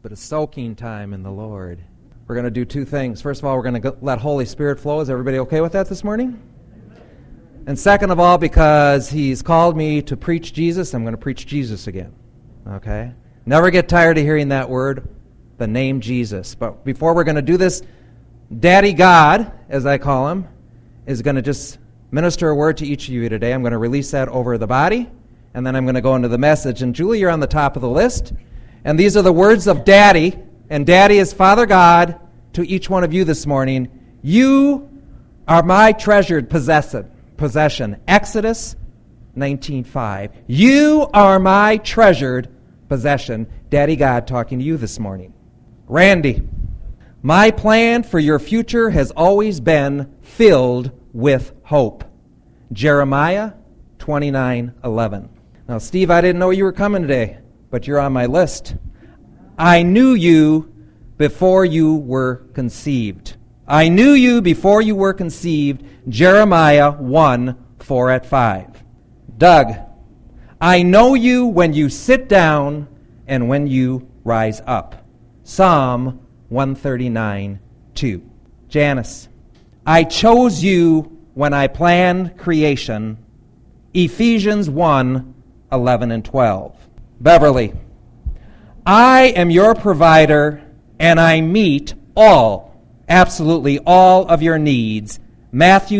bit of soaking time in the Lord. We're going to do two things. First of all, we're going to let Holy Spirit flow. Is everybody okay with that this morning? And second of all, because He's called me to preach Jesus, I'm going to preach Jesus again. Okay? Never get tired of hearing that word, the name Jesus. But before we're going to do this, Daddy God, as I call Him, is going to just minister a word to each of you today. I'm going to release that over the body, and then I'm going to go into the message. And Julie, you're on the top of the list. And these are the words of Daddy, and Daddy is Father God to each one of you this morning. You are my treasured possession. Exodus 19:5. You are my treasured possession. Daddy God talking to you this morning. Randy, my plan for your future has always been filled with hope. Jeremiah 29:11. Now, Steve, I didn't know you were coming today, but you're on my list. I knew you before you were conceived. I knew you before you were conceived. Jeremiah 1:4-5. Doug, I know you when you sit down and when you rise up. Psalm 139:2. Janice, I chose you when I planned creation. Ephesians 1:11-12. Beverly, I am your provider, and I meet absolutely all of your needs. Matthew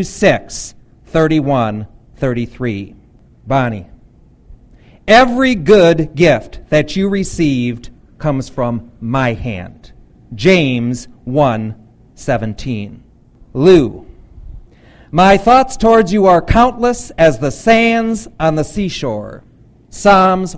6:31-33. Bonnie, every good gift that you received comes from my hand. James 1:17. Lou, my thoughts towards you are countless as the sands on the seashore. Psalms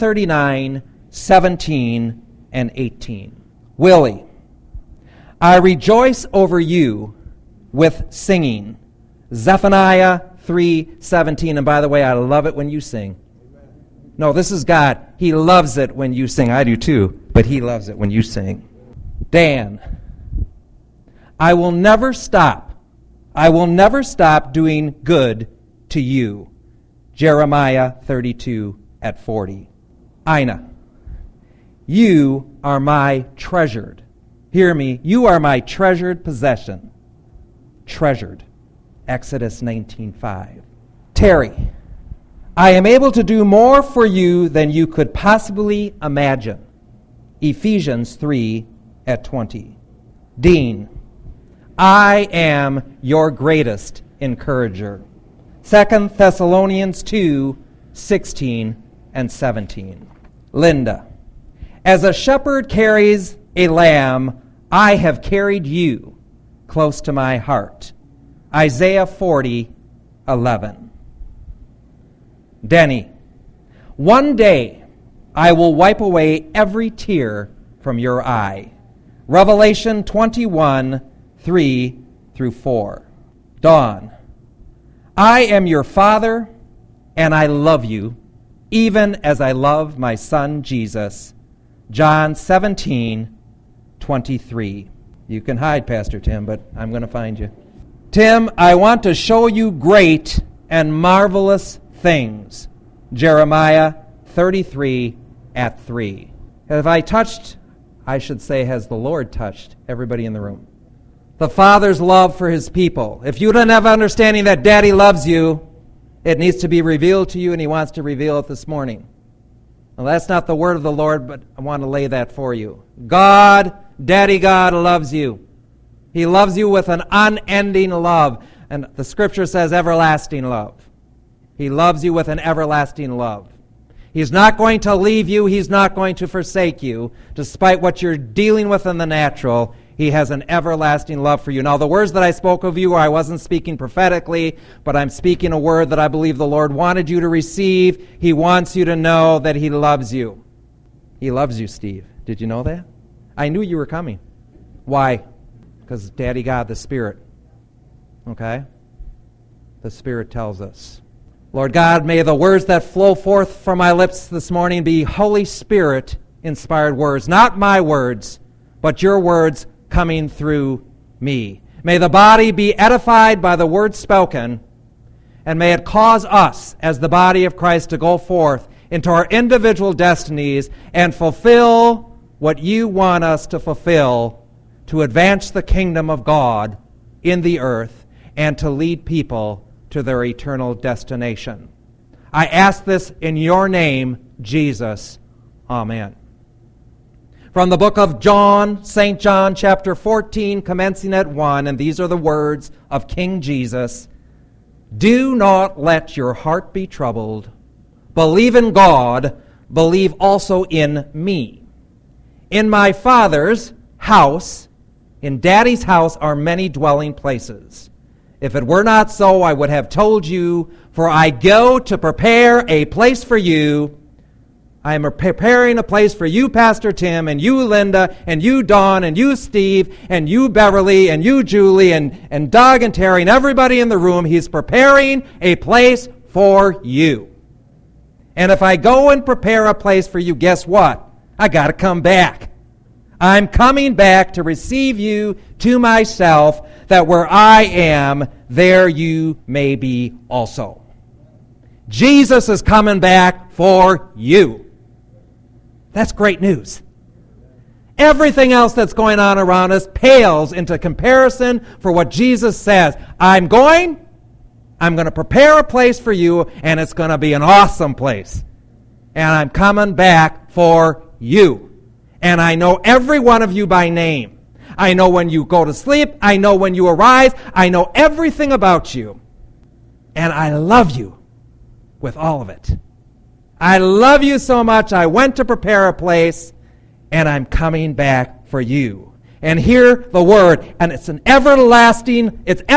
139:17-18. Willie, I rejoice over you with singing. Zephaniah 3:17. And by the way, I love it when you sing. No, this is God. He loves it when you sing. I do too, but He loves it when you sing. Dan, I will never stop. I will never stop doing good to you. Jeremiah 32:40. Ina, you are my treasured. Hear me. You are my treasured possession. Treasured. Exodus 19:5. Terry, I am able to do more for you than you could possibly imagine. Ephesians 3:20. Dean, I am your greatest encourager. 2 Thessalonians 2:16-17. Linda, as a shepherd carries a lamb, I have carried you close to my heart. Isaiah 40:11. Denny, one day I will wipe away every tear from your eye. Revelation 21:3-4. Dawn, I am your father, and I love you, even as I love my son Jesus. John 17:23. You can hide, Pastor Tim, but I'm going to find you. Tim, I want to show you great and marvelous things. Jeremiah 33:3. Have I touched, I should say, has the Lord touched everybody in the room? The Father's love for His people. If you don't have understanding that Daddy loves you, it needs to be revealed to you, and He wants to reveal it this morning. Well, that's not the word of the Lord, but I want to lay that for you. God, Daddy God loves you. He loves you with an unending love. And the Scripture says everlasting love. He loves you with an everlasting love. He's not going to leave you. He's not going to forsake you. Despite what you're dealing with in the natural, He has an everlasting love for you. Now, the words that I spoke of you, I wasn't speaking prophetically, but I'm speaking a word that I believe the Lord wanted you to receive. He wants you to know that He loves you. He loves you, Steve. Did you know that? I knew you were coming. Why? Because Daddy God, the Spirit. Okay? The Spirit tells us. Lord God, may the words that flow forth from my lips this morning be Holy Spirit-inspired words. Not my words, but your words coming through me. May the body be edified by the word spoken, and may it cause us, as the body of Christ, to go forth into our individual destinies and fulfill what you want us to fulfill to advance the kingdom of God in the earth and to lead people to their eternal destination. I ask this in your name, Jesus. Amen. From the book of John, St. John, chapter 14, commencing at 1, and these are the words of King Jesus. Do not let your heart be troubled. Believe in God, believe also in me. In my Father's house, in Daddy's house, are many dwelling places. If it were not so, I would have told you, for I go to prepare a place for you. I am preparing a place for you, Pastor Tim, and you, Linda, and you, Dawn, and you, Steve, and you, Beverly, and you, Julie, and Doug, and Terry, and everybody in the room. He's preparing a place for you. And if I go and prepare a place for you, guess what? I got to come back. I'm coming back to receive you to myself, that where I am, there you may be also. Jesus is coming back for you. That's great news. Everything else that's going on around us pales into comparison for what Jesus says. I'm going to prepare a place for you, and it's going to be an awesome place. And I'm coming back for you. And I know every one of you by name. I know when you go to sleep. I know when you arise. I know everything about you. And I love you with all of it. I love you so much. I went to prepare a place, and I'm coming back for you. And hear the word, and it's everlasting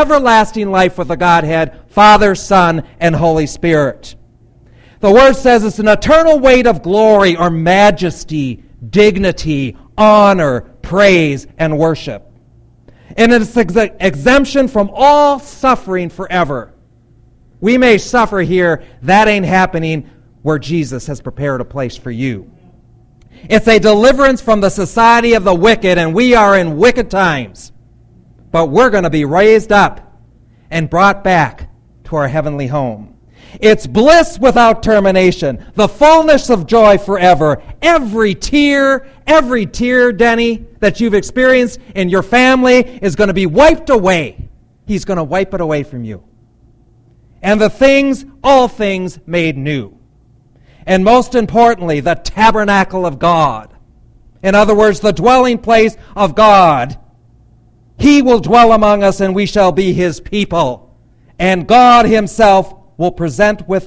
life with the Godhead, Father, Son, and Holy Spirit. The word says it's an eternal weight of glory or majesty, dignity, honor, praise, and worship. And it's exemption from all suffering forever. We may suffer here. That ain't happening where Jesus has prepared a place for you. It's a deliverance from the society of the wicked, and we are in wicked times. But we're going to be raised up and brought back to our heavenly home. It's bliss without termination, the fullness of joy forever. Every tear, Denny, that you've experienced in your family is going to be wiped away. He's going to wipe it away from you. And all things made new. And most importantly, the tabernacle of God. In other words, the dwelling place of God. He will dwell among us, and we shall be His people. And God Himself will be present with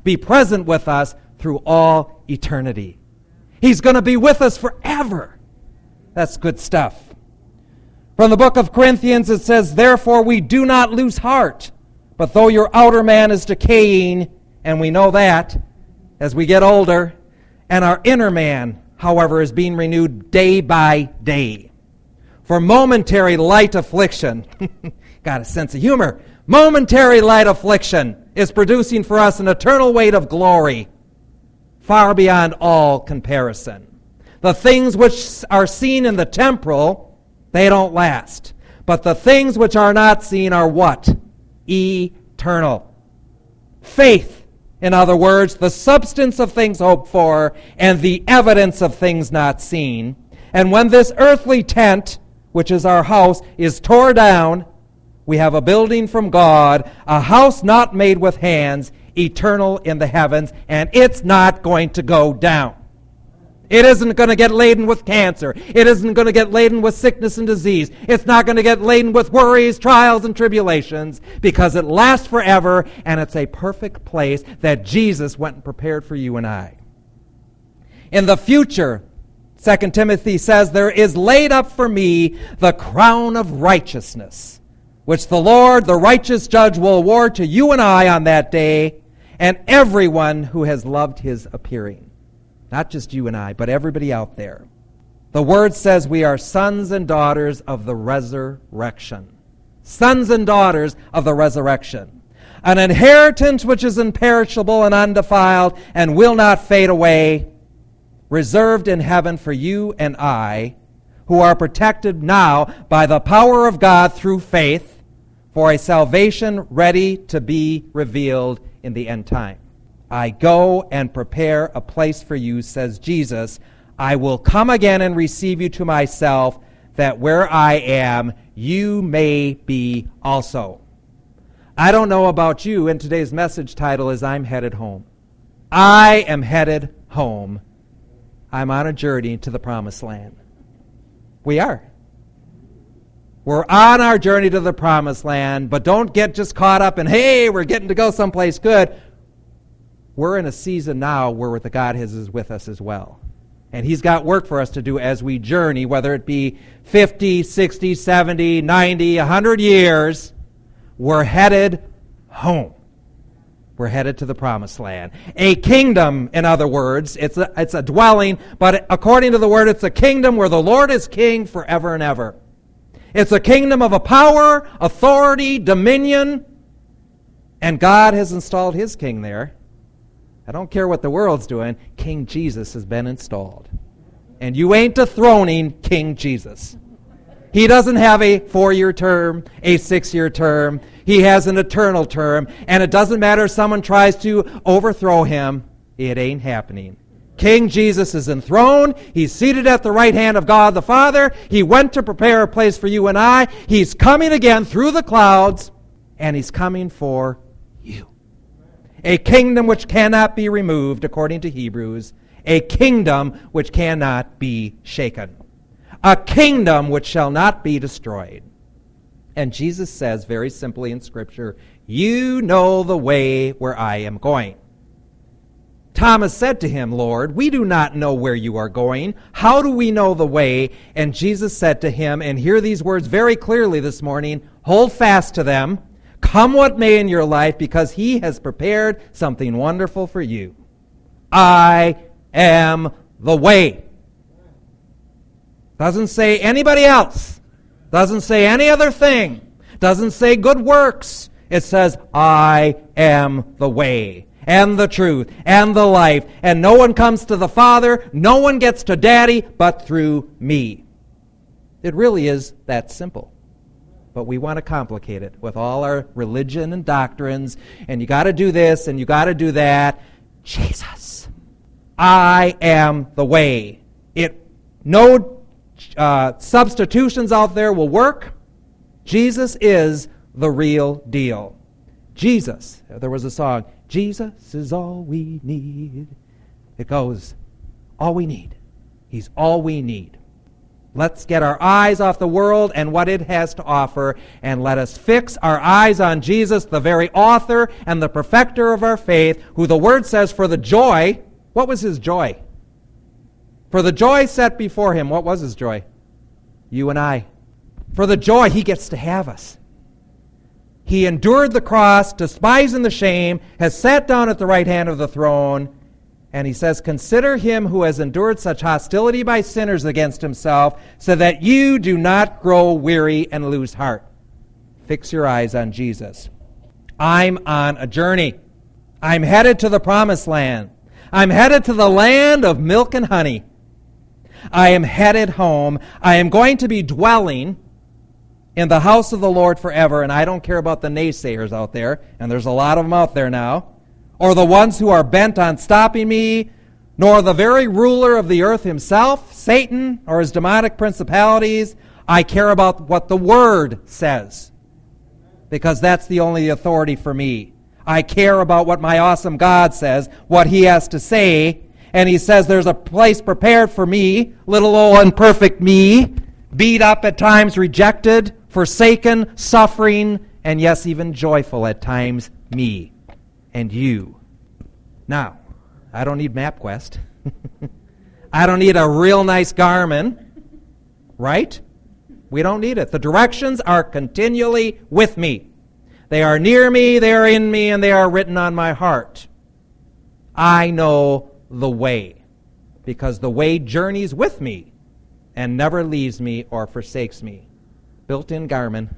us through all eternity. He's going to be with us forever. That's good stuff. From the book of Corinthians, it says, therefore we do not lose heart, but though your outer man is decaying, and we know that as we get older, and our inner man, however, is being renewed day by day. For momentary light affliction, got a sense of humor, momentary light affliction is producing for us an eternal weight of glory, far beyond all comparison. The things which are seen in the temporal, they don't last. But the things which are not seen are what? Eternal. Faith, in other words, the substance of things hoped for and the evidence of things not seen. And when this earthly tent, which is our house, is torn down, we have a building from God, a house not made with hands, eternal in the heavens, and it's not going to go down. It isn't going to get laden with cancer. It isn't going to get laden with sickness and disease. It's not going to get laden with worries, trials, and tribulations, because it lasts forever, and it's a perfect place that Jesus went and prepared for you and I. In the future, 2 Timothy says, there is laid up for me the crown of righteousness, which the Lord, the righteous judge, will award to you and I on that day, and everyone who has loved His appearing. Not just you and I, but everybody out there. The Word says we are sons and daughters of the resurrection. Sons and daughters of the resurrection. An inheritance which is imperishable and undefiled and will not fade away, reserved in heaven for you and I, who are protected now by the power of God through faith, for a salvation ready to be revealed in the end time. I go and prepare a place for you, says Jesus. I will come again and receive you to myself, that where I am, you may be also. I don't know about you, and today's message title is I'm Headed Home. I am headed home. I'm on a journey to the promised land. We are. We're on our journey to the promised land, but don't get just caught up in, hey, we're getting to go someplace good. We're in a season now where the God is with us as well. And He's got work for us to do as we journey, whether it be 50, 60, 70, 90, 100 years. We're headed home. We're headed to the promised land. A kingdom, in other words. It's a dwelling, but according to the Word, it's a kingdom where the Lord is king forever and ever. It's a kingdom of a power, authority, dominion, and God has installed His king there. I don't care what the world's doing. King Jesus has been installed. And you ain't dethroning King Jesus. He doesn't have a 4-year term, a 6-year term. He has an eternal term. And it doesn't matter if someone tries to overthrow Him. It ain't happening. King Jesus is enthroned. He's seated at the right hand of God the Father. He went to prepare a place for you and I. He's coming again through the clouds. And He's coming for you. A kingdom which cannot be removed, according to Hebrews. A kingdom which cannot be shaken. A kingdom which shall not be destroyed. And Jesus says very simply in Scripture, you know the way where I am going. Thomas said to Him, Lord, we do not know where you are going. How do we know the way? And Jesus said to him, and hear these words very clearly this morning, hold fast to them. Come what may in your life, because He has prepared something wonderful for you. I am the way. Doesn't say anybody else. Doesn't say any other thing. Doesn't say good works. It says, I am the way and the truth and the life. And no one comes to the Father, no one gets to Daddy, but through me. It really is that simple. But we want to complicate it with all our religion and doctrines, and you got to do this and you got to do that. Jesus, I am the way. No substitutions out there will work. Jesus is the real deal. Jesus, there was a song, Jesus is all we need. It goes, all we need. He's all we need. Let's get our eyes off the world and what it has to offer, and let us fix our eyes on Jesus, the very author and the perfecter of our faith, who the Word says for the joy, what was His joy? For the joy set before Him, what was His joy? You and I. For the joy, He gets to have us. He endured the cross, despising the shame, has sat down at the right hand of the throne, and He says, consider Him who has endured such hostility by sinners against Himself, so that you do not grow weary and lose heart. Fix your eyes on Jesus. I'm on a journey. I'm headed to the promised land. I'm headed to the land of milk and honey. I am headed home. I am going to be dwelling in the house of the Lord forever, and I don't care about the naysayers out there, and there's a lot of them out there now, or the ones who are bent on stopping me, nor the very ruler of the earth himself, Satan, or his demonic principalities. I care about what the Word says, because that's the only authority for me. I care about what my awesome God says, what He has to say, and He says there's a place prepared for me, little old imperfect me, beat up at times, rejected, forsaken, suffering, and yes, even joyful at times, me and you. Now, I don't need MapQuest. I don't need a real nice Garmin, right? We don't need it. The directions are continually with me. They are near me, they are in me, and they are written on my heart. I know the way, because the way journeys with me and never leaves me or forsakes me. Built-in Garmin.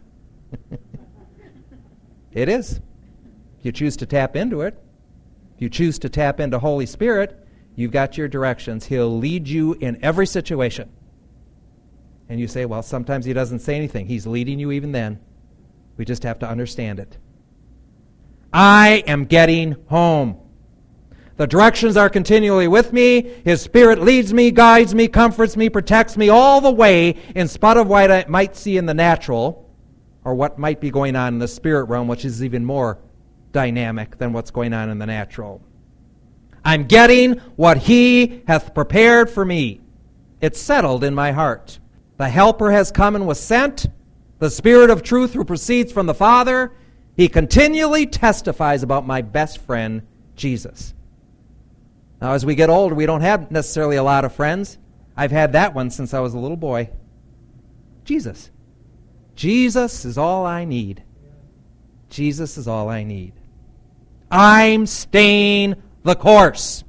It is. If you choose to tap into it, if you choose to tap into Holy Spirit, you've got your directions. He'll lead you in every situation. And you say, well, sometimes He doesn't say anything. He's leading you even then. We just have to understand it. I am getting home. The directions are continually with me. His Spirit leads me, guides me, comforts me, protects me all the way, in spite of what I might see in the natural, or what might be going on in the spirit realm, which is even more dynamic than what's going on in the natural. I'm getting what He hath prepared for me. It's settled in my heart. The Helper has come and was sent. The Spirit of truth who proceeds from the Father. He continually testifies about my best friend, Jesus. Now, as we get older, we don't have necessarily a lot of friends. I've had that one since I was a little boy. Jesus. Jesus is all I need. Jesus is all I need. I'm staying the course.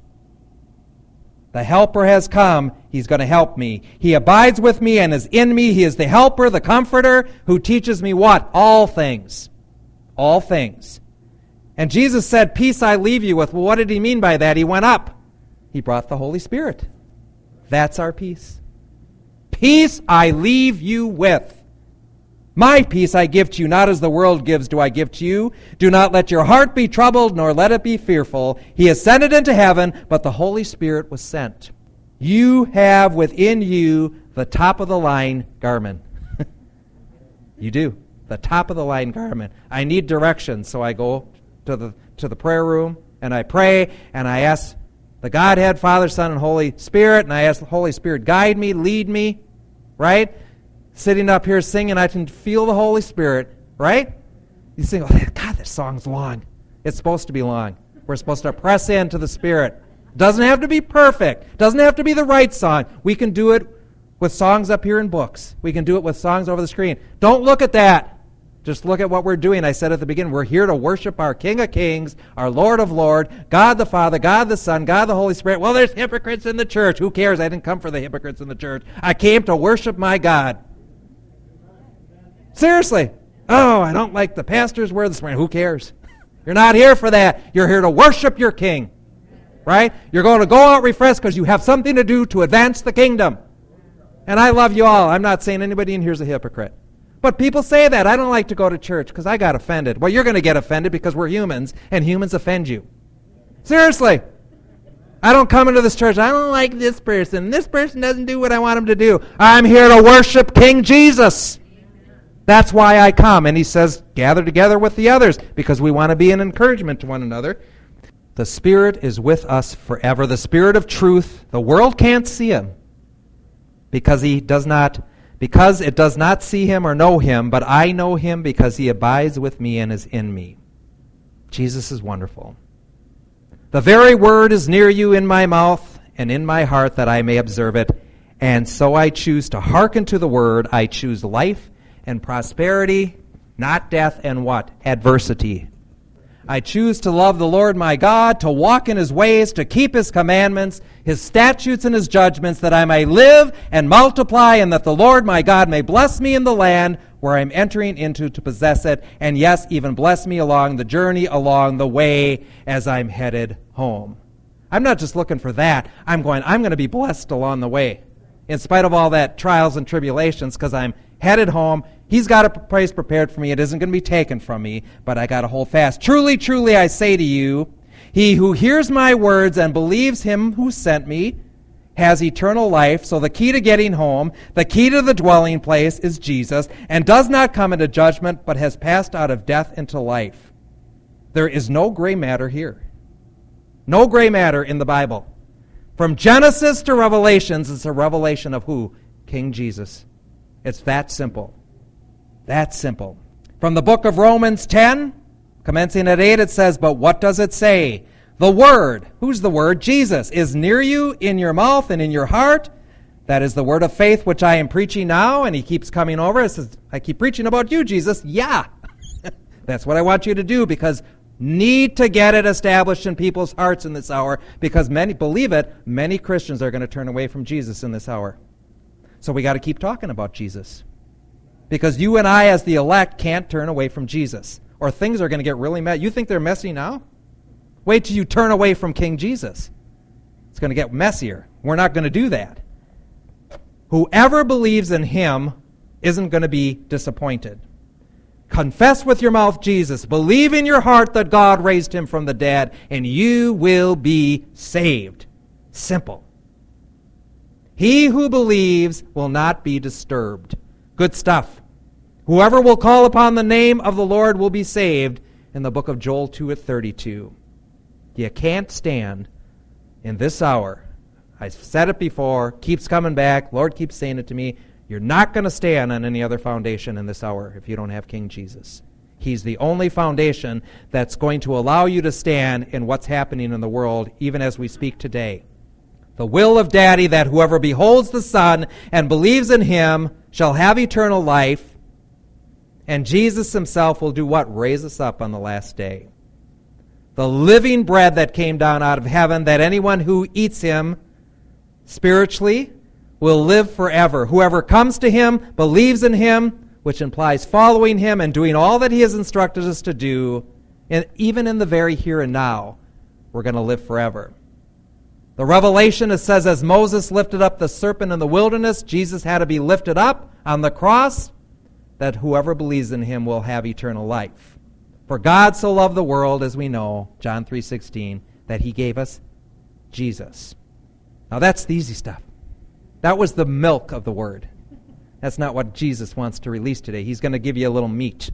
The Helper has come. He's going to help me. He abides with me and is in me. He is the Helper, the Comforter, who teaches me what? All things. All things. And Jesus said, peace I leave you with. Well, what did He mean by that? He went up. He brought the Holy Spirit. That's our peace. Peace I leave you with. My peace I give to you, not as the world gives do I give to you. Do not let your heart be troubled, nor let it be fearful. He ascended into heaven, but the Holy Spirit was sent. You have within you the top-of-the-line Garmin. You do. The top-of-the-line Garmin. I need directions, so I go to the prayer room, and I pray, and I ask the Godhead, Father, Son, and Holy Spirit, and I ask the Holy Spirit, guide me, lead me, right? Sitting up here singing, I can feel the Holy Spirit, right? You sing, oh, God, this song's long. It's supposed to be long. We're supposed to press into the Spirit. Doesn't have to be perfect. Doesn't have to be the right song. We can do it with songs up here in books. We can do it with songs over the screen. Don't look at that. Just look at what we're doing. I said at the beginning, we're here to worship our King of Kings, our Lord of Lords, God the Father, God the Son, God the Holy Spirit. Well, there's hypocrites in the church. Who cares? I didn't come for the hypocrites in the church. I came to worship my God. Seriously. Oh, I don't like the pastor's word this morning. Who cares? You're not here for that. You're here to worship your King. Right? You're going to go out refreshed because you have something to do to advance the kingdom. And I love you all. I'm not saying anybody in here is a hypocrite. But people say that. I don't like to go to church because I got offended. Well, you're going to get offended because we're humans, and humans offend you. Seriously. I don't come into this church. I don't like this person. This person doesn't do what I want him to do. I'm here to worship King Jesus. That's why I come. And He says, gather together with the others, because we want to be an encouragement to one another. The Spirit is with us forever. The Spirit of truth. The world can't see Him because it does not see Him or know Him, but I know Him because He abides with me and is in me. Jesus is wonderful. The very word is near you in my mouth and in my heart that I may observe it. And so I choose to hearken to the word. I choose life and prosperity, not death and what? Adversity. I choose to love the Lord my God, to walk in His ways, to keep His commandments, His statutes and His judgments, that I may live and multiply, and that the Lord my God may bless me in the land where I'm entering into to possess it, and yes, even bless me along the journey, along the way as I'm headed home. I'm not just looking for that. I'm going to be blessed along the way, in spite of all that trials and tribulations, because I'm headed home. He's got a place prepared for me. It isn't going to be taken from me, but I got to hold fast. Truly, truly, I say to you, he who hears my words and believes Him who sent me has eternal life. So the key to getting home, the key to the dwelling place is Jesus, and does not come into judgment, but has passed out of death into life. There is no gray matter here. No gray matter in the Bible. From Genesis to Revelations, it's a revelation of who? King Jesus. It's that simple. That simple. From the book of Romans 10, commencing at 8, it says, but what does it say? The Word, who's the Word? Jesus, is near you in your mouth and in your heart. That is the word of faith which I am preaching now. And he keeps coming over and says, I keep preaching about you, Jesus. Yeah. That's what I want you to do, because need to get it established in people's hearts in this hour, because believe it, many Christians are going to turn away from Jesus in this hour. So we got to keep talking about Jesus. Because you and I, as the elect, can't turn away from Jesus, or things are going to get really messy. You think they're messy now? Wait till you turn away from King Jesus. It's going to get messier. We're not going to do that. Whoever believes in Him isn't going to be disappointed. Confess with your mouth Jesus. Believe in your heart that God raised him from the dead, and you will be saved. Simple. He who believes will not be disturbed. Good stuff. Whoever will call upon the name of the Lord will be saved, in the book of Joel 2:32. You can't stand in this hour. I've said it before, keeps coming back. Lord keeps saying it to me. You're not going to stand on any other foundation in this hour if you don't have King Jesus. He's the only foundation that's going to allow you to stand in what's happening in the world, even as we speak today. The will of Daddy that whoever beholds the Son and believes in him shall have eternal life, and Jesus himself will do what? Raise us up on the last day. The living bread that came down out of heaven, that anyone who eats him spiritually will live forever. Whoever comes to him, believes in him, which implies following him and doing all that he has instructed us to do, and even in the very here and now, we're going to live forever. The revelation, it says, as Moses lifted up the serpent in the wilderness, Jesus had to be lifted up on the cross, that whoever believes in him will have eternal life. For God so loved the world, as we know, John 3:16, that he gave us Jesus. Now that's the easy stuff. That was the milk of the word. That's not what Jesus wants to release today. He's going to give you a little meat.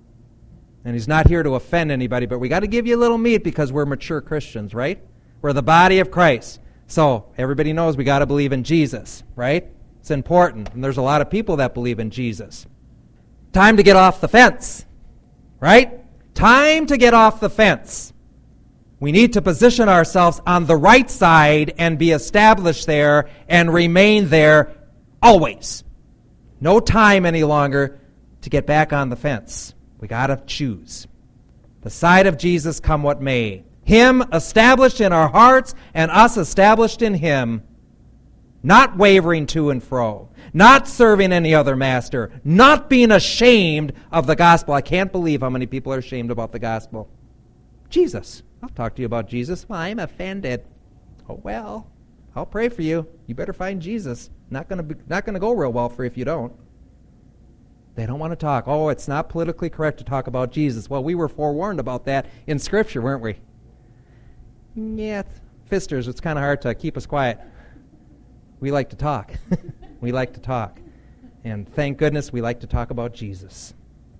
And he's not here to offend anybody, but we got to give you a little meat because we're mature Christians, right? We're the body of Christ. So everybody knows we got to believe in Jesus, right? It's important. And there's a lot of people that believe in Jesus. Time to get off the fence, right? Time to get off the fence. We need to position ourselves on the right side and be established there and remain there always. No time any longer to get back on the fence. We got to choose. The side of Jesus, come what may. Him established in our hearts and us established in him. Not wavering to and fro. Not serving any other master. Not being ashamed of the gospel. I can't believe how many people are ashamed about the gospel. Jesus. I'll talk to you about Jesus. Well, I'm offended. Oh, well, I'll pray for you. You better find Jesus. Not going to go real well for you if you don't. They don't want to talk. Oh, it's not politically correct to talk about Jesus. Well, we were forewarned about that in Scripture, weren't we? Yeah, fisters, it's kind of hard to keep us quiet. We like to talk. We like to talk. And thank goodness we like to talk about Jesus.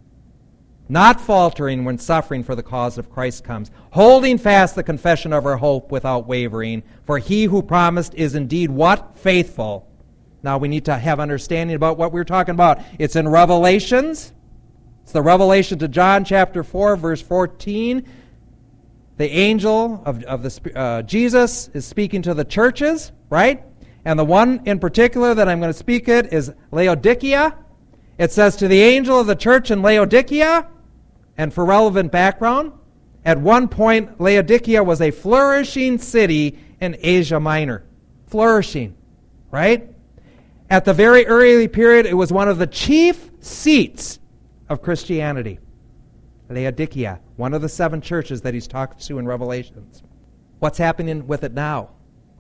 Not faltering when suffering for the cause of Christ comes, holding fast the confession of our hope without wavering, for he who promised is indeed what? Faithful. Now we need to have understanding about what we're talking about. It's in Revelations. It's the revelation to John chapter 4, verse 14. The angel of Jesus is speaking to the churches, right? And the one in particular that I'm going to speak at is Laodicea. It says, to the angel of the church in Laodicea, and for relevant background, at one point, Laodicea was a flourishing city in Asia Minor. Flourishing, right? At the very early period, it was one of the chief seats of Christianity. Laodicea, one of the 7 churches that he's talked to in Revelations. What's happening with it now?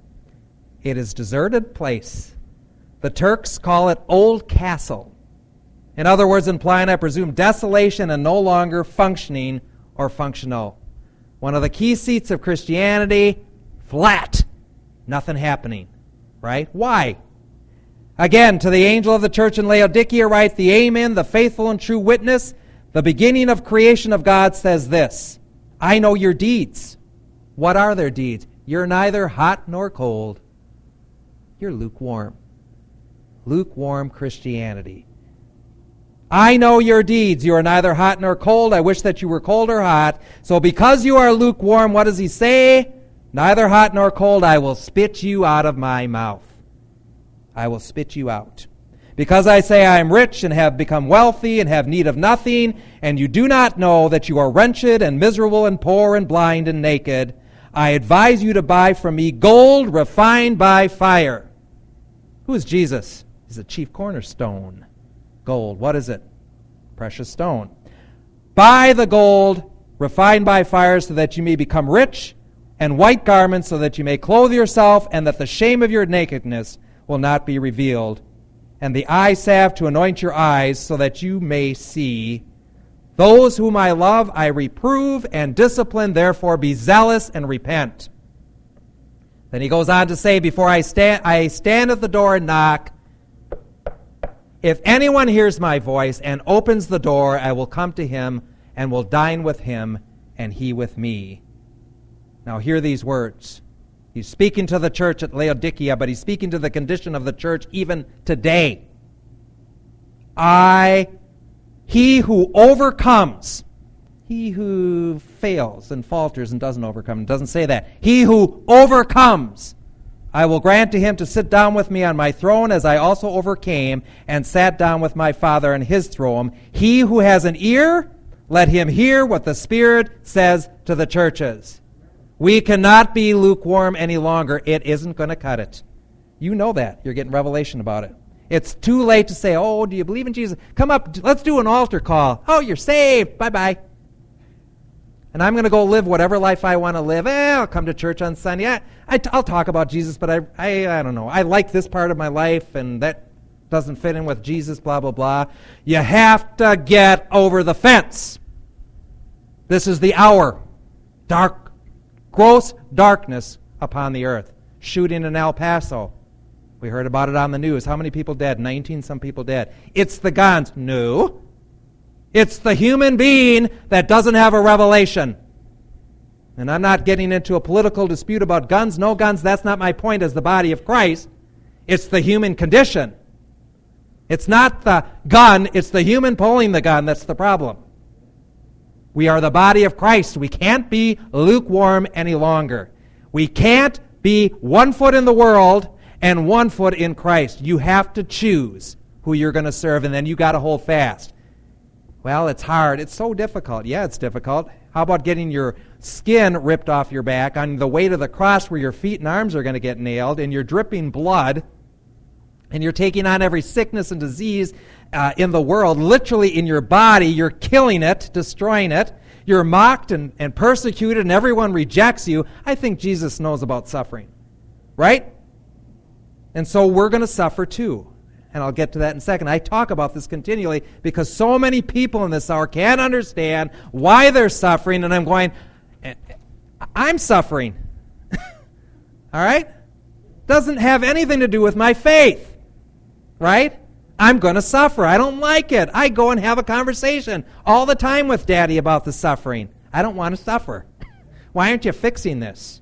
It is a deserted place. The Turks call it Old Castle. In other words, implying, I presume, desolation and no longer functioning or functional. One of the key seats of Christianity, flat. Nothing happening. Right? Why? Again, to the angel of the church in Laodicea write, the Amen, the faithful and true witness, the beginning of creation of God says this, I know your deeds. What are their deeds? You're neither hot nor cold. You're lukewarm. Lukewarm Christianity. I know your deeds. You are neither hot nor cold. I wish that you were cold or hot. So because you are lukewarm, what does he say? Neither hot nor cold, I will spit you out of my mouth. I will spit you out. Because I say I am rich and have become wealthy and have need of nothing, and you do not know that you are wretched and miserable and poor and blind and naked, I advise you to buy from me gold refined by fire. Who is Jesus? He's the chief cornerstone. Gold, what is it? Precious stone. Buy the gold refined by fire so that you may become rich, and white garments so that you may clothe yourself, and that the shame of your nakedness will not be revealed, and the eye salve to anoint your eyes so that you may see. Those whom I love, I reprove and discipline. Therefore, be zealous and repent. Then he goes on to say, before I stand at the door and knock. If anyone hears my voice and opens the door, I will come to him and will dine with him and he with me. Now hear these words. He's speaking to the church at Laodicea, but he's speaking to the condition of the church even today. He who overcomes, he who fails and falters and doesn't overcome, it doesn't say that. He who overcomes, I will grant to him to sit down with me on my throne as I also overcame and sat down with my Father on his throne. He who has an ear, let him hear what the Spirit says to the churches. We cannot be lukewarm any longer. It isn't going to cut it. You know that. You're getting revelation about it. It's too late to say, oh, do you believe in Jesus? Come up, let's do an altar call. Oh, you're saved. Bye-bye. And I'm going to go live whatever life I want to live. I'll come to church on Sunday. I'll talk about Jesus, but I don't know. I like this part of my life, and that doesn't fit in with Jesus, blah, blah, blah. You have to get over the fence. This is the hour. Gross darkness upon the earth. Shooting in El Paso. We heard about it on the news. How many people dead? 19 some people dead. It's the guns. No. It's the human being that doesn't have a revelation. And I'm not getting into a political dispute about guns. No guns. That's not my point as the body of Christ. It's the human condition. It's not the gun. It's the human pulling the gun that's the problem. We are the body of Christ. We can't be lukewarm any longer. We can't be 1 foot in the world and 1 foot in Christ. You have to choose who you're going to serve, and then you got to hold fast. Well, it's hard. It's so difficult. Yeah, it's difficult. How about getting your skin ripped off your back on the way to the cross where your feet and arms are going to get nailed, and you're dripping blood, and you're taking on every sickness and disease in the world, literally in your body. You're killing it, destroying it. You're mocked and persecuted, and everyone rejects you. I think Jesus knows about suffering, right? And so we're going to suffer too. And I'll get to that in a second. I talk about this continually because so many people in this hour can't understand why they're suffering, and I'm going, I'm suffering. All right? Doesn't have anything to do with my faith. Right? I'm going to suffer. I don't like it. I go and have a conversation all the time with Daddy about the suffering. I don't want to suffer. Why aren't you fixing this?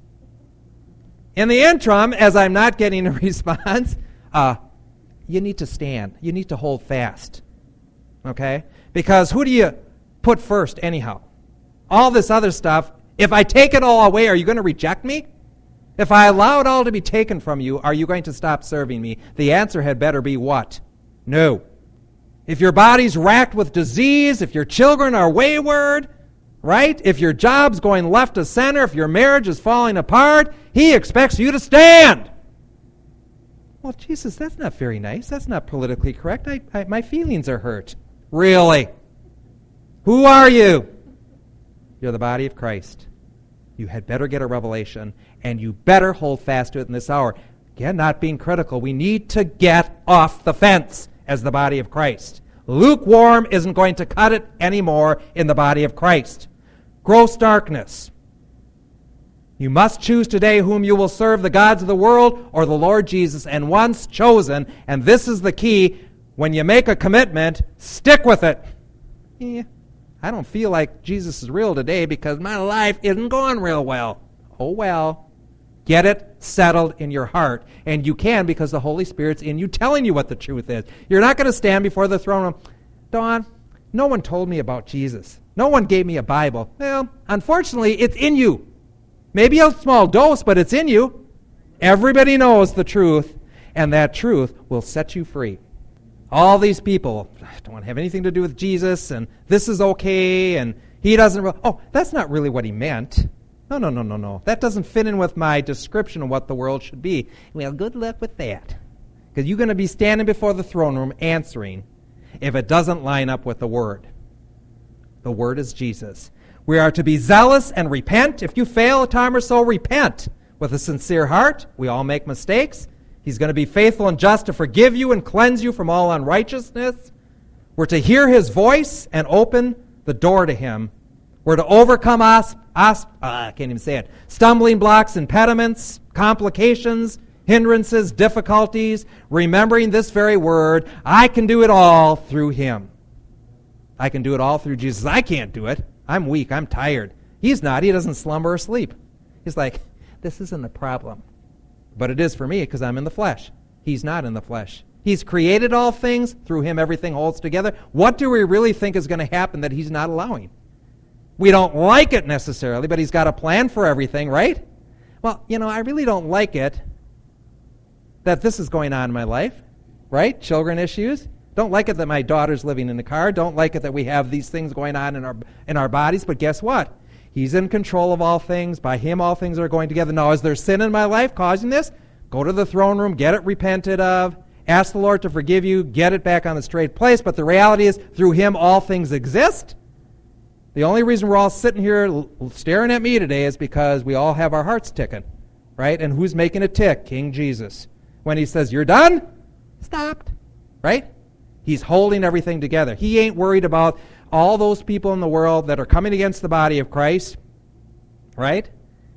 In the interim, as I'm not getting a response, you need to stand. You need to hold fast. Okay? Because who do you put first anyhow? All this other stuff, if I take it all away, are you going to reject me? If I allow it all to be taken from you, are you going to stop serving me? The answer had better be what? No. If your body's racked with disease, if your children are wayward, right? If your job's going left to center, if your marriage is falling apart, he expects you to stand. Well, Jesus, that's not very nice. That's not politically correct. My feelings are hurt. Really? Who are you? You're the body of Christ. You had better get a revelation, and you better hold fast to it in this hour. Again, not being critical. We need to get off the fence as the body of Christ. Lukewarm isn't going to cut it anymore in the body of Christ. Gross darkness. You must choose today whom you will serve, the gods of the world or the Lord Jesus. And once chosen, and this is the key, when you make a commitment, stick with it. I don't feel like Jesus is real today because my life isn't going real well. Oh well. Get it settled in your heart. And you can because the Holy Spirit's in you telling you what the truth is. You're not going to stand before the throne room. Dawn, no one told me about Jesus. No one gave me a Bible. Well, unfortunately, it's in you. Maybe a small dose, but it's in you. Everybody knows the truth, and that truth will set you free. All these people don't want to have anything to do with Jesus, and this is okay, and he doesn't... Oh, that's not really what he meant. No. That doesn't fit in with my description of what the world should be. Well, good luck with that. Because you're going to be standing before the throne room answering if it doesn't line up with the Word. The Word is Jesus. We are to be zealous and repent. If you fail a time or so, repent with a sincere heart. We all make mistakes. He's going to be faithful and just to forgive you and cleanse you from all unrighteousness. We're to hear his voice and open the door to him. We're to overcome I can't even say it, stumbling blocks, impediments, complications, hindrances, difficulties, remembering this very word, I can do it all through him. I can do it all through Jesus. I can't do it. I'm weak. I'm tired. He's not. He doesn't slumber or sleep. He's like, this isn't a problem. But it is for me because I'm in the flesh. He's not in the flesh. He's created all things. Through him, everything holds together. What do we really think is going to happen that he's not allowing? We don't like it necessarily, but he's got a plan for everything, right? Well, I really don't like it that this is going on in my life, right? Children issues. Don't like it that my daughter's living in the car. Don't like it that we have these things going on in our bodies. But guess what? He's in control of all things. By him, all things are going together. Now, is there sin in my life causing this? Go to the throne room, get it repented of, ask the Lord to forgive you, get it back on the straight place. But the reality is, through him, all things exist. The only reason we're all sitting here staring at me today is because we all have our hearts ticking, right? And who's making it tick? King Jesus. When he says, you're done, stopped, right? He's holding everything together. He ain't worried about all those people in the world that are coming against the body of Christ, right?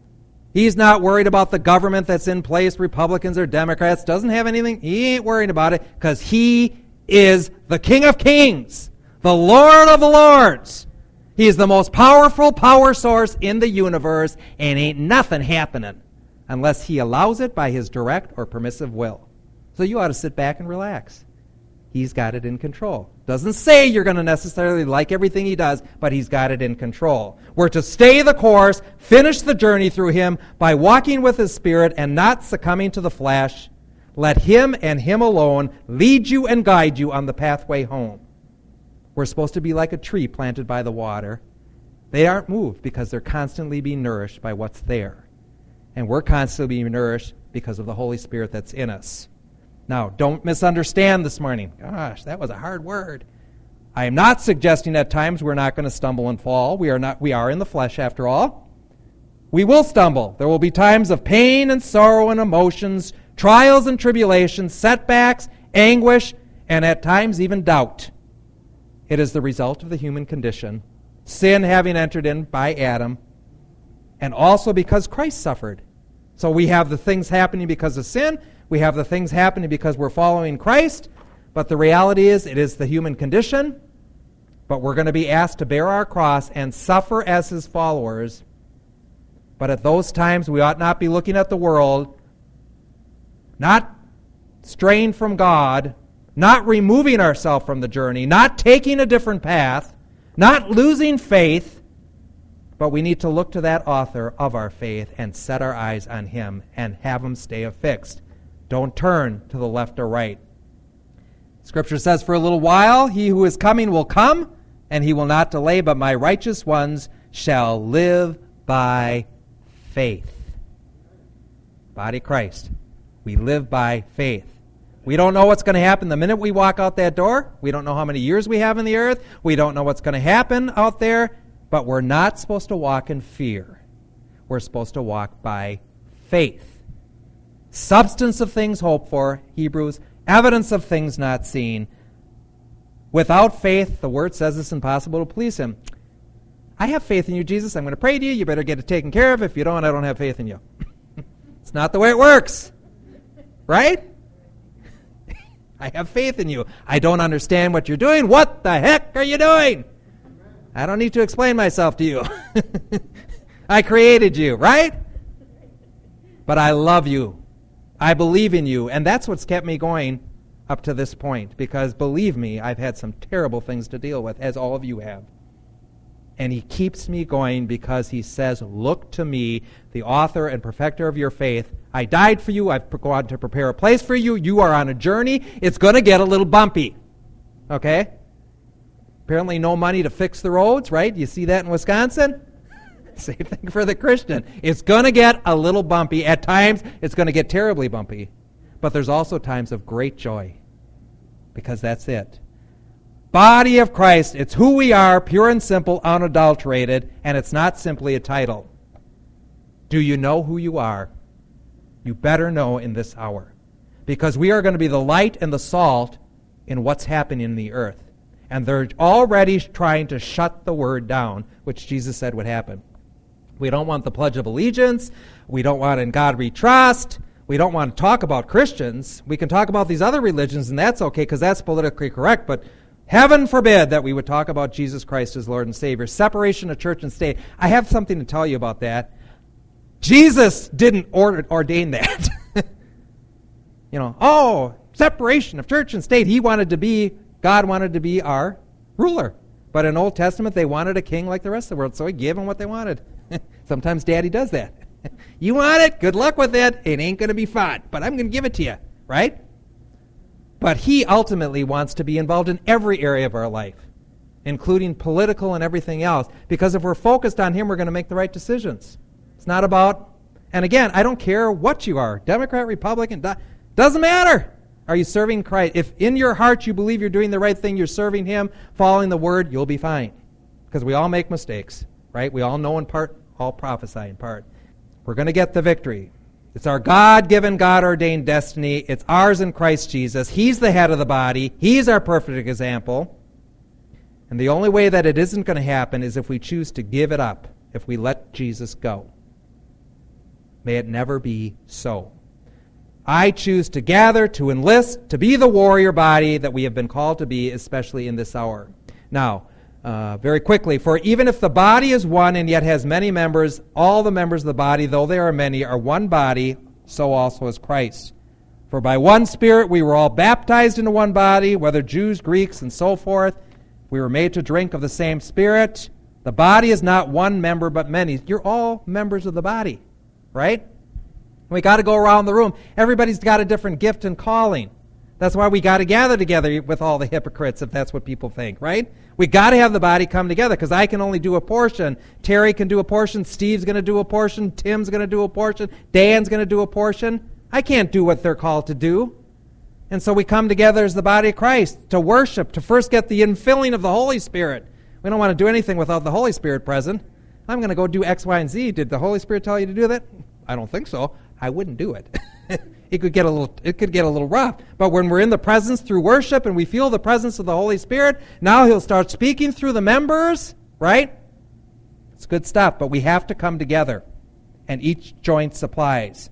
He's not worried about the government that's in place, Republicans or Democrats, doesn't have anything. He ain't worried about it because he is the King of Kings, the Lord of the Lords. He is the most powerful power source in the universe, and ain't nothing happening unless he allows it by his direct or permissive will. So you ought to sit back and relax. He's got it in control. Doesn't say you're going to necessarily like everything he does, but he's got it in control. We're to stay the course, finish the journey through him by walking with his Spirit and not succumbing to the flesh. Let him and him alone lead you and guide you on the pathway home. We're supposed to be like a tree planted by the water. They aren't moved because they're constantly being nourished by what's there. And we're constantly being nourished because of the Holy Spirit that's in us. Now, don't misunderstand this morning. Gosh, that was a hard word. I am not suggesting at times we're not going to stumble and fall. We are in the flesh after all. We will stumble. There will be times of pain and sorrow and emotions, trials and tribulations, setbacks, anguish, and at times even doubt. It is the result of the human condition, sin having entered in by Adam, and also because Christ suffered. So we have the things happening because of sin, we have the things happening because we're following Christ, but the reality is it is the human condition, but we're going to be asked to bear our cross and suffer as his followers. But at those times we ought not be looking at the world, not straying from God, not removing ourselves from the journey, not taking a different path, not losing faith, but we need to look to that author of our faith and set our eyes on him and have him stay affixed. Don't turn to the left or right. Scripture says, for a little while he who is coming will come, and he will not delay, but my righteous ones shall live by faith. Body of Christ. We live by faith. We don't know what's going to happen the minute we walk out that door. We don't know how many years we have in the earth. We don't know what's going to happen out there. But we're not supposed to walk in fear. We're supposed to walk by faith. Substance of things hoped for, Hebrews, evidence of things not seen. Without faith, the Word says it's impossible to please him. I have faith in you, Jesus. I'm going to pray to you. You better get it taken care of. If you don't, I don't have faith in you. It's not the way it works. Right? I have faith in you. I don't understand what you're doing. What the heck are you doing? I don't need to explain myself to you. I created you, right? But I love you. I believe in you. And that's what's kept me going up to this point. Because believe me, I've had some terrible things to deal with, as all of you have. And he keeps me going because he says, look to me, the author and perfecter of your faith. I died for you. I've gone to prepare a place for you. You are on a journey. It's going to get a little bumpy. Okay? Apparently no money to fix the roads, right? You see that in Wisconsin? Same thing for the Christian. It's going to get a little bumpy. At times, it's going to get terribly bumpy. But there's also times of great joy. Because that's it. Body of Christ, it's who we are, pure and simple, unadulterated, and it's not simply a title. Do you know who you are? You better know in this hour. Because we are going to be the light and the salt in what's happening in the earth. And they're already trying to shut the word down, which Jesus said would happen. We don't want the Pledge of Allegiance. We don't want In God We Trust. We don't want to talk about Christians. We can talk about these other religions, and that's okay because that's politically correct, but heaven forbid that we would talk about Jesus Christ as Lord and Savior. Separation of church and state. I have something to tell you about that. Jesus didn't ordain that. Separation of church and state. God wanted to be our ruler. But in Old Testament, they wanted a king like the rest of the world, so he gave them what they wanted. Sometimes Daddy does that. You want it? Good luck with it. It ain't going to be fun, but I'm going to give it to you, right? But he ultimately wants to be involved in every area of our life, including political and everything else, because if we're focused on him, we're going to make the right decisions. It's not about, and again, I don't care what you are, Democrat, Republican, doesn't matter. Are you serving Christ? If in your heart you believe you're doing the right thing, you're serving him, following the word, you'll be fine. Because we all make mistakes, right? We all know in part, all prophesy in part. We're going to get the victory. It's our God-given, God-ordained destiny. It's ours in Christ Jesus. He's the head of the body. He's our perfect example. And the only way that it isn't going to happen is if we choose to give it up, if we let Jesus go. May it never be so. I choose to gather, to enlist, to be the warrior body that we have been called to be, especially in this hour. Now, very quickly, for even if the body is one and yet has many members, all the members of the body, though there are many, are one body, so also is Christ. For by one Spirit we were all baptized into one body, whether Jews, Greeks, and so forth. We were made to drink of the same Spirit. The body is not one member, but many. You're all members of the body, right? We got to go around the room. Everybody's got a different gift and calling. That's why we got to gather together with all the hypocrites, if that's what people think, right? We got to have the body come together, because I can only do a portion. Terry can do a portion. Steve's going to do a portion. Tim's going to do a portion. Dan's going to do a portion. I can't do what they're called to do. And so we come together as the body of Christ to worship, to first get the infilling of the Holy Spirit. We don't want to do anything without the Holy Spirit present. I'm going to go do X, Y, and Z. Did the Holy Spirit tell you to do that? I don't think so. I wouldn't do it. It could get a little rough. But when we're in the presence through worship and we feel the presence of the Holy Spirit, now he'll start speaking through the members, right? It's good stuff, but we have to come together, and each joint supplies.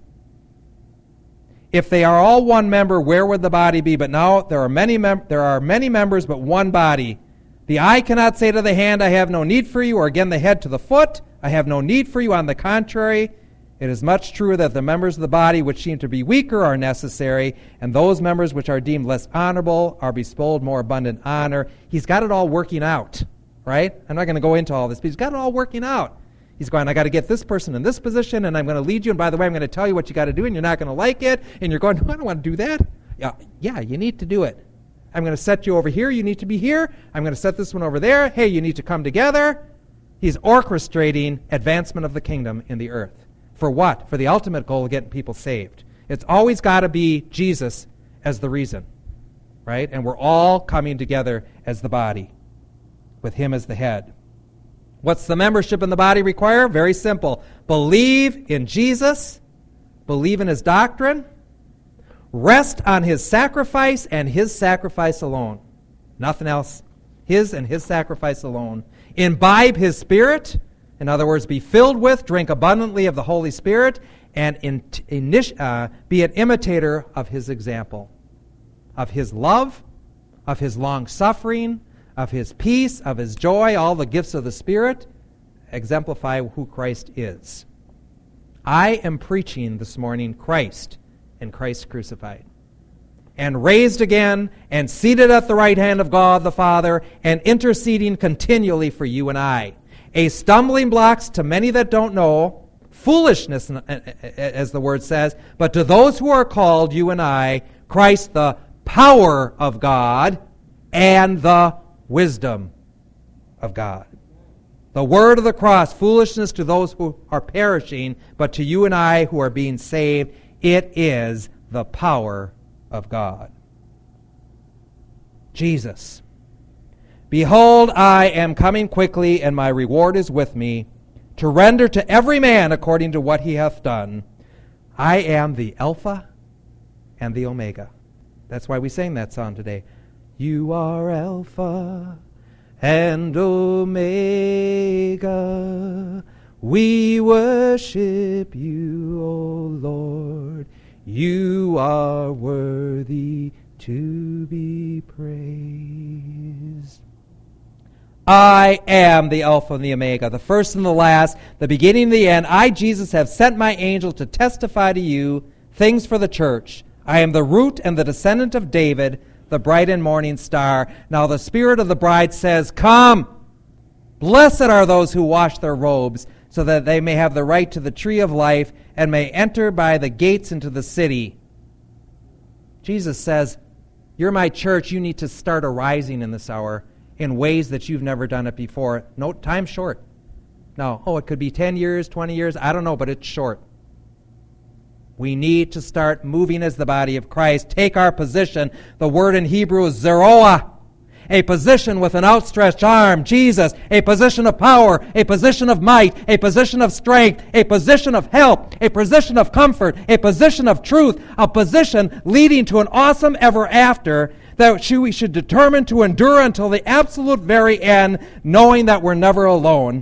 If they are all one member, where would the body be? But now there are many members, but one body. The eye cannot say to the hand, I have no need for you, or again the head to the foot, I have no need for you. On the contrary, it is much truer that the members of the body which seem to be weaker are necessary, and those members which are deemed less honorable are bestowed more abundant honor. He's got it all working out, right? I'm not going to go into all this, but he's got it all working out. He's going, I got to get this person in this position, and I'm going to lead you, and by the way, I'm going to tell you what you got to do, and you're not going to like it, and you're going, no, I don't want to do that. Yeah, you need to do it. I'm going to set you over here, you need to be here. I'm going to set this one over there. Hey, you need to come together. He's orchestrating advancement of the kingdom in the earth. For what? For the ultimate goal of getting people saved. It's always got to be Jesus as the reason, right? And we're all coming together as the body, with him as the head. What's the membership in the body require? Very simple. Believe in Jesus, believe in his doctrine, rest on his sacrifice and his sacrifice alone. Nothing else. His and his sacrifice alone. Imbibe his Spirit. In other words, be filled with, drink abundantly of the Holy Spirit, and be an imitator of his example, of his love, of his long-suffering, of his peace, of his joy, all the gifts of the Spirit. Exemplify who Christ is. I am preaching this morning Christ and Christ crucified, and raised again, and seated at the right hand of God the Father, and interceding continually for you and I. A stumbling blocks to many that don't know, foolishness, as the word says, but to those who are called, you and I, Christ, the power of God and the wisdom of God. The word of the cross, foolishness to those who are perishing, but to you and I who are being saved, it is the power of God. Jesus. Behold, I am coming quickly, and my reward is with me, to render to every man according to what he hath done. I am the Alpha and the Omega. That's why we sang that song today. You are Alpha and Omega. We worship you, O Lord. You are worthy to be praised. I am the Alpha and the Omega, the first and the last, the beginning and the end. I, Jesus, have sent my angel to testify to you things for the church. I am the root and the descendant of David, the bright and morning star. Now the Spirit of the bride says, Come! Blessed are those who wash their robes, so that they may have the right to the tree of life and may enter by the gates into the city. Jesus says, you're my church. You need to start arising in this hour in ways that you've never done it before. No, time's short. No, it could be 10 years, 20 years, I don't know, but it's short. We need to start moving as the body of Christ. Take our position. The word in Hebrew is zeroah, a position with an outstretched arm. Jesus, a position of power, a position of might, a position of strength, a position of help, a position of comfort, a position of truth, a position leading to an awesome ever after that we should determine to endure until the absolute very end, knowing that we're never alone.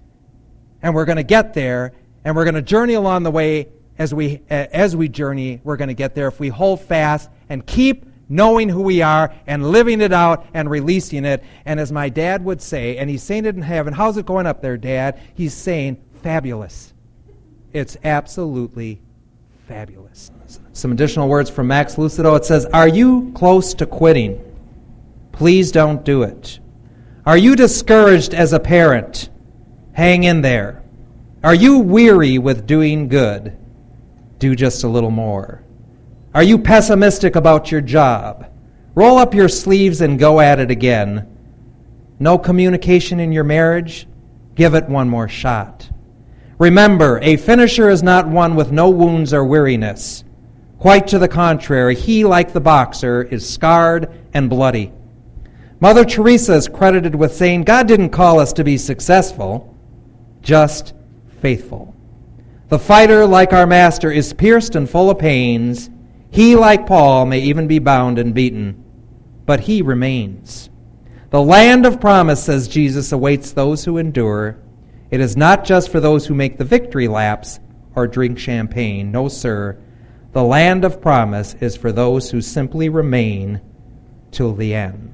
And we're going to get there, and we're going to journey along the way. As we journey, we're going to get there if we hold fast and keep knowing who we are and living it out and releasing it. And as my dad would say, and he's saying it in heaven, how's it going up there, Dad? He's saying, fabulous. It's absolutely fabulous. Some additional words from Max Lucido. It says, are you close to quitting? Please don't do it. Are you discouraged as a parent? Hang in there. Are you weary with doing good? Do just a little more. Are you pessimistic about your job? Roll up your sleeves and go at it again. No communication in your marriage? Give it one more shot. Remember, a finisher is not one with no wounds or weariness. Quite to the contrary, he, like the boxer, is scarred and bloody. Mother Teresa is credited with saying, God didn't call us to be successful, just faithful. The fighter, like our master, is pierced and full of pains. He, like Paul, may even be bound and beaten, but he remains. The land of promise, says Jesus, awaits those who endure. It is not just for those who make the victory laps or drink champagne. No, sir. The land of promise is for those who simply remain till the end.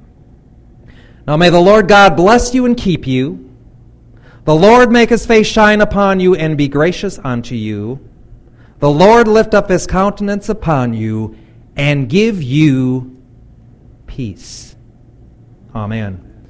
Now may the Lord God bless you and keep you. The Lord make his face shine upon you and be gracious unto you. The Lord lift up his countenance upon you and give you peace. Amen.